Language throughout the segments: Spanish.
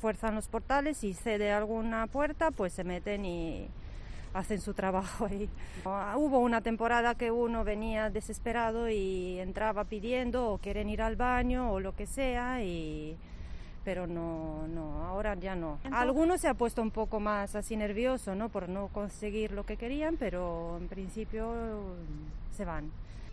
refuerzan los portales y cede alguna puerta, pues se meten y hacen su trabajo ahí. Hubo una temporada que uno venía desesperado y entraba pidiendo o quieren ir al baño o lo que sea, pero no, ahora ya no. Algunos se ha puesto un poco más así nervioso, ¿no? Por no conseguir lo que querían, pero en principio se van.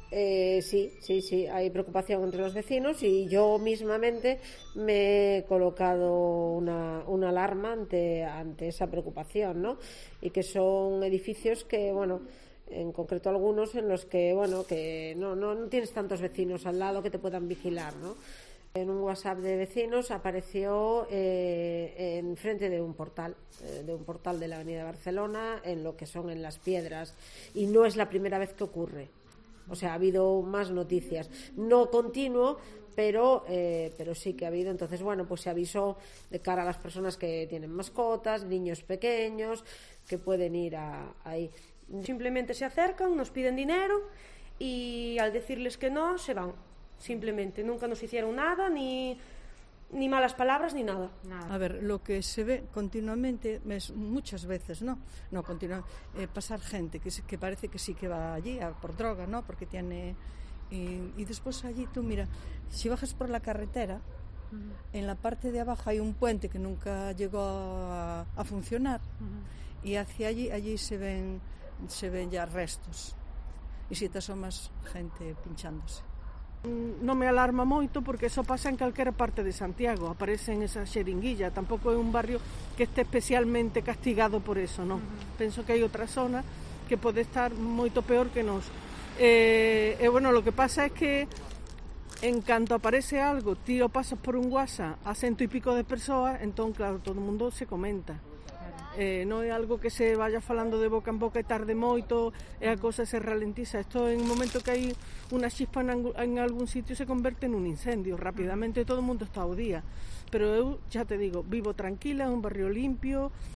Sí, hay preocupación entre los vecinos y yo mismamente me he colocado una alarma ante esa preocupación, ¿no? Y que son edificios que, bueno, en concreto algunos en los que, bueno, que no tienes tantos vecinos al lado que te puedan vigilar, ¿no? En un WhatsApp de vecinos apareció en frente de un portal de la Avenida Barcelona, en lo que son en Las Piedras, y no es la primera vez que ocurre. O sea, ha habido más noticias, no continuo, pero sí que ha habido. Entonces, bueno, pues se avisó de cara a las personas que tienen mascotas, niños pequeños, que pueden ir ahí. Simplemente se acercan, nos piden dinero y al decirles que no, se van. Simplemente, nunca nos hicieron nada, ni malas palabras, ni nada. A ver, lo que se ve continuamente es muchas veces, pasar gente que parece que sí que va allí por droga, ¿no? Porque tiene... Y después allí tú, mira, si bajas por la carretera, en la parte de abajo hay un puente que nunca llegó a funcionar, y hacia allí se ven ya restos. E se te asomas, gente pinchándose. Non me alarma moito porque eso pasa en calquera parte de Santiago, aparecen esa xeringuilla, tampouco é un barrio que este especialmente castigado por eso, non? Penso que hai outra zona que pode estar moito peor que nos. Bueno, lo que pasa es que en canto aparece algo, ti o pasas por un WhatsApp a 100 e pico de persoas, entón claro, todo o mundo se comenta. Non é algo que se vaya falando de boca en boca e tarde moito e a cosa se ralentiza. Isto en un momento que hai unha chispa en algún sitio se converte en un incendio rapidamente, todo o mundo está ao día. Pero eu, xa te digo, vivo tranquila, é un barrio limpio,